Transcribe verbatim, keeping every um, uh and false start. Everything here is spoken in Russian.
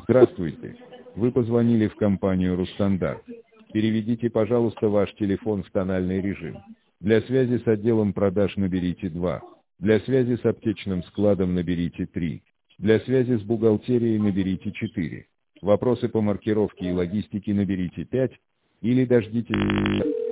Здравствуйте. Вы позвонили в компанию «Русстандарт». Переведите, пожалуйста, ваш телефон в тональный режим. Для связи с отделом продаж наберите два. Для связи с аптечным складом наберите три. Для связи с бухгалтерией наберите четыре. Вопросы по маркировке и логистике наберите пять. Или дождитесь...